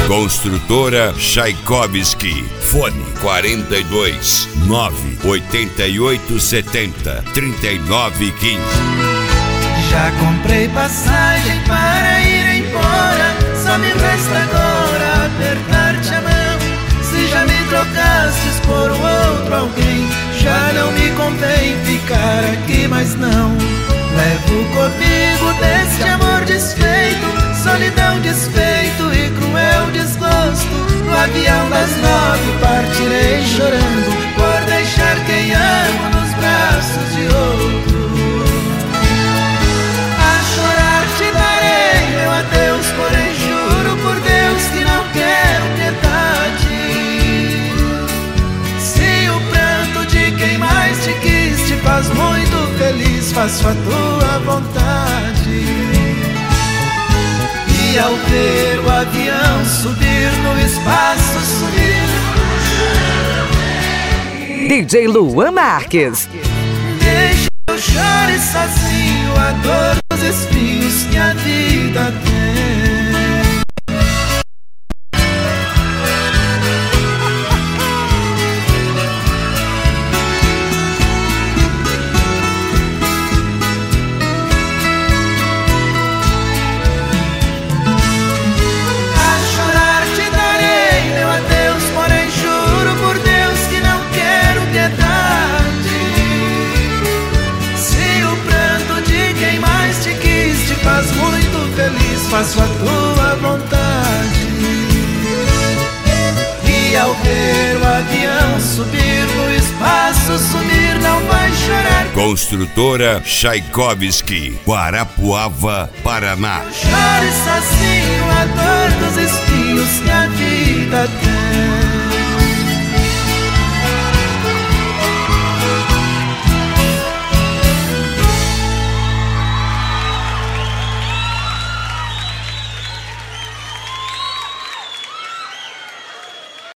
Construtora Tchaikovsky. Fone 42 988 70 39 15. Já comprei passagem para ir embora, só me resta agora apertar-te a mão. Se já me trocastes por outro alguém, já não me convém ficar aqui mais não. Levo comigo deste amor desfeito, solidão, desfeito e cruel desgosto. No avião das 9 partirei chorando, por deixar quem amo nos braços de outro. A chorar te darei meu adeus, porém juro por Deus que não quero piedade. Se o pranto de quem mais te quis te faz muito feliz, faço a tua vontade. E ao ver o avião subir no espaço, sumir, DJ Luan Marques. deixa eu chore sozinho a dor dos espinhos que a vida tem. Faz muito feliz, faço a tua vontade. E ao ver o avião subir no espaço, sumir, não vai chorar. Construtora Tchaikovsky, Guarapuava, Paraná. Chore sozinho a dor dos espinhos que a vida tem.